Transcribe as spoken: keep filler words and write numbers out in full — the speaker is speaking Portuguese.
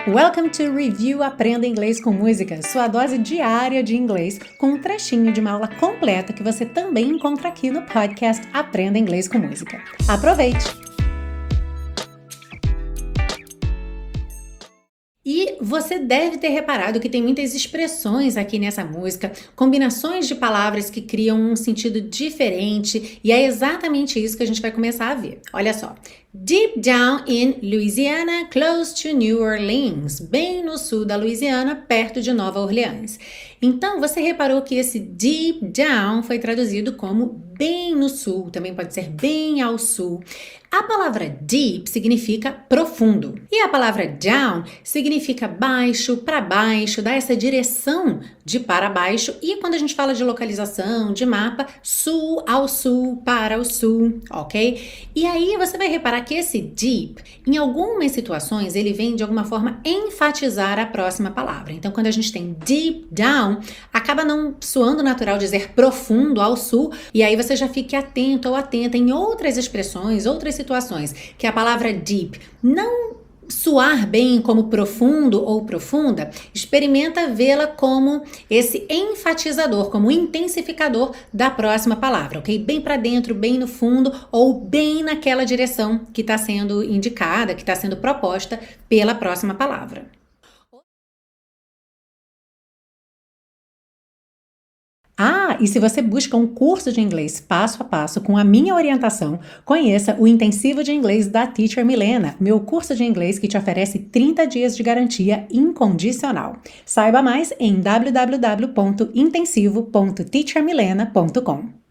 Welcome to Review Aprenda Inglês com Música, sua dose diária de inglês, com um trechinho de uma aula completa que você também encontra aqui no podcast Aprenda Inglês com Música. Aproveite! E você deve ter reparado que tem muitas expressões aqui nessa música, combinações de palavras que criam um sentido diferente, e é exatamente isso que a gente vai começar a ver. Olha só. Deep down in Louisiana, close to New Orleans, bem no sul da Louisiana, perto de Nova Orleans. Então, você reparou que esse deep down foi traduzido como bem no sul, também pode ser bem ao sul. A palavra deep significa profundo e a palavra down significa baixo, para baixo, dá essa direção de para baixo, e quando a gente fala de localização, de mapa, sul ao sul, para o sul, ok? E aí você vai reparar que esse deep, em algumas situações, ele vem de alguma forma enfatizar a próxima palavra. Então, quando a gente tem deep down, acaba não soando natural dizer profundo ao sul, e aí você já fique atento ou atenta em outras expressões, outras situações, que a palavra deep não soar bem como profundo ou profunda, experimenta vê-la como esse enfatizador, como intensificador da próxima palavra, ok? Bem para dentro, bem no fundo ou bem naquela direção que está sendo indicada, que está sendo proposta pela próxima palavra. Ah, e se você busca um curso de inglês passo a passo com a minha orientação, conheça o Intensivo de Inglês da Teacher Milena, meu curso de inglês que te oferece trinta dias de garantia incondicional. Saiba mais em w w w ponto intensivo ponto teacher milena ponto com.